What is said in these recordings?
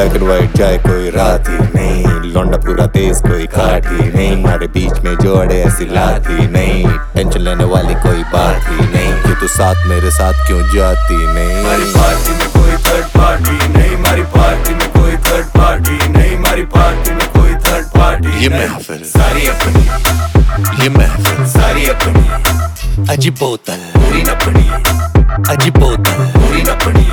Black and white चाहे कोई रात ही नहीं, लौंडा पूरा देश कोई खाट ही नहीं, हमारे बीच में जोड़े ऐसी लात ही नहीं, टेंशन लेने वाली कोई बात ही नहीं, कि तू साथ मेरे साथ क्यों जाती नहीं। हमारी पार्टी में कोई थर्ड पार्टी नहीं, हमारी पार्टी में कोई थर्ड पार्टी नहीं, हमारी पार्टी में कोई थर्ड पार्टी। ये महफिल सारी अपनी, ये महफिल सारी अपनी, अजी बोतल पूरी नपनी, अजी बोतल पूरी नपनी।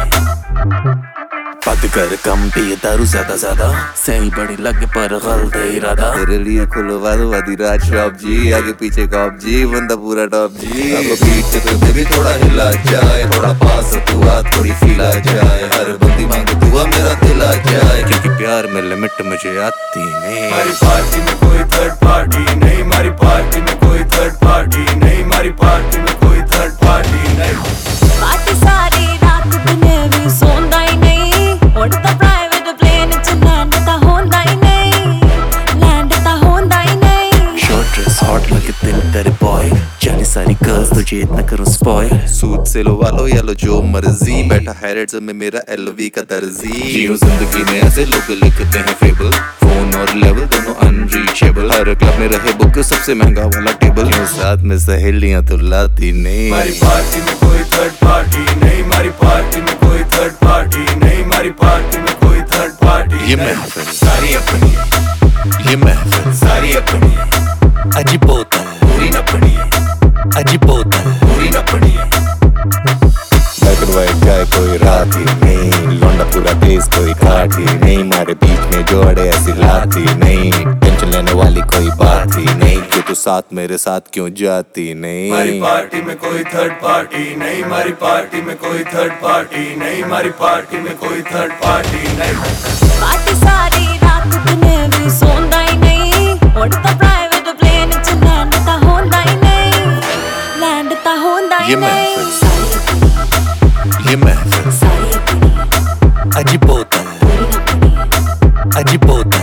बद कर कम पिए दारू ज्यादा सही बड़ी लगे पर गलत इरादा। तेरे लिए खुलवा दो आधी रात शॉप जी, आगे पीछे कॉप जी, बंदा पूरा टॉप जी। अब बीट पे भी थोड़ा हिला जाए, थोड़ा पास तू आ थोड़ी फीला जाए, हर बंदी मांगे दुआ मेरा दिल आ जाए, क्योंकि प्यार में लिमिट मुझे आती नहीं। हमारी पार्टी में कोई थर्ड पार्टी नहीं, हमारी पार्टी में कोई थर्ड पार्टी नहीं, हमारी पार्टी में कोई थर्ड पार्टी नहीं। पार्टी सारी रात दिने भी सोंदा ही नहीं, उड़ता प्राइवेट प्लेन च लैंड ता होंदा ही नहीं, लैंड ता होंदा ही नहीं। शॉर्ट ड्रेस हॉट लगे दिल तेरे बॉय, जानी सारी गर्ल्स तुझे इतना करो स्पॉइल। सूट से लो वालो या लो जो मर्जी, बैठा है रेड्स में मेरा LV का दर्जी। जियो जिंदगी में ऐसे लोग लिखते हैं फेबल, फोन और लेवल दोनों अनरीचेबल, हर क्लब में रहे बुक सबसे महंगा वाला टेबल, क्यों साथ में सहेलियां तो लाती नहीं। हमारी पार्टी में कोई थर्ड पार्टी नहीं, हमारी पार्टी में कोई थर्ड पार्टी नहीं, हमारी पार्टी में कोई थर्ड पार्टी। ये महफिल सारी अपनी, ये महफिल सारी अपनी, अजी बोतल पूरी नपनी, अजी बोतल पूरी नपनी। ब्लैक एंड व्हाइट चाहे कोई रात ही नहीं, लौंडा पूरा देश कोई खाट ही नहीं, हमारे बीच में जोड़े ऐसी लात ही नहीं, टेंशन लेने वाली कोई बात ही नहीं, कि तू साथ मेरे साथ क्यों जाती नहीं। हमारी पार्टी में कोई थर्ड पार्टी नहीं, हमारी पार्टी में कोई थर्ड पार्टी नहीं, हमारी पार्टी में कोई थर्ड पार्टी नहीं। पार्टी सारी रात दिने भी सोंदा ही नहीं, उड़ता प्राइवेट प्लेन च लैंड ता होंदा ही नहीं, लैंड ता होंदा ही ये नहीं। ये महफिल सारी अपनी, अजी बोतल पूरी नपनी, अजी बोतल